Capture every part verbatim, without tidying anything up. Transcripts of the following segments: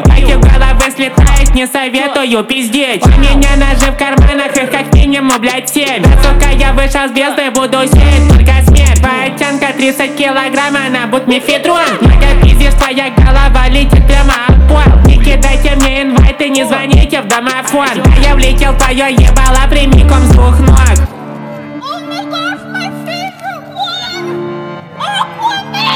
Как в головы слетает, не советую пиздеть. У меня ножи в карманах, их как минимум, блять, семь. Сука, я вышел с бездны, буду сеять только смерть. Паутянка тридцать килограмм, она будь мефедрон. Много пиздишь, твоя голова летит прямо об пол. Не кидайте мне инвайты, не звоните в домофон. Да я влетел в твое ебало прямиком с двух ног. Oh my gosh, my favorite one! Aquaman!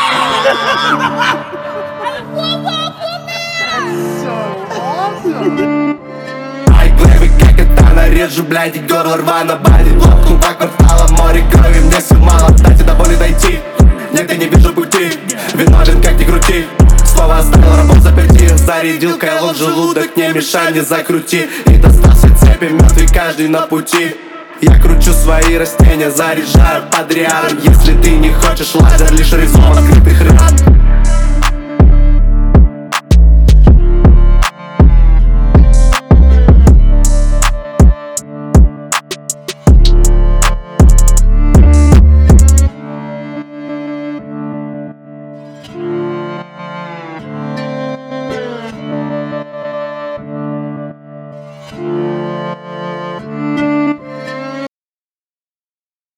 I love Aquaman! So awesome! Ай, Глэви, как это нарежу, блядь, и горло рвано бадит. Лопну по кварталам, море крови, мне все мало, дайте до боли дойти. Нет, я не вижу пути, виновен, как ни крути. Снова оставил работу заперти, зарядил кайло в желудок, не мешай, не закрути. И достал все цепи, мертвый каждый на пути. Я кручу свои растения, заряжаю под риаром. Если ты не хочешь лазер, лишь резон открытых ран.